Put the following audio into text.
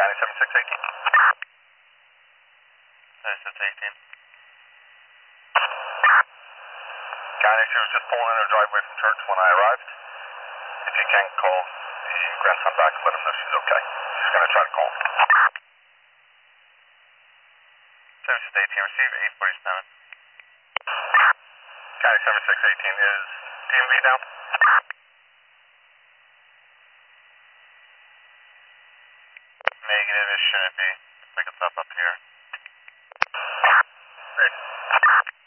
County 7618. 7618. County, she was just pulling in her driveway from church when I arrived. If you can, call the grandson back and let him know she's okay. She's going to try to call him. 7618, receive 847. County 7618, is DMV down? Negative, it shouldn't be. Pick us up here. Great.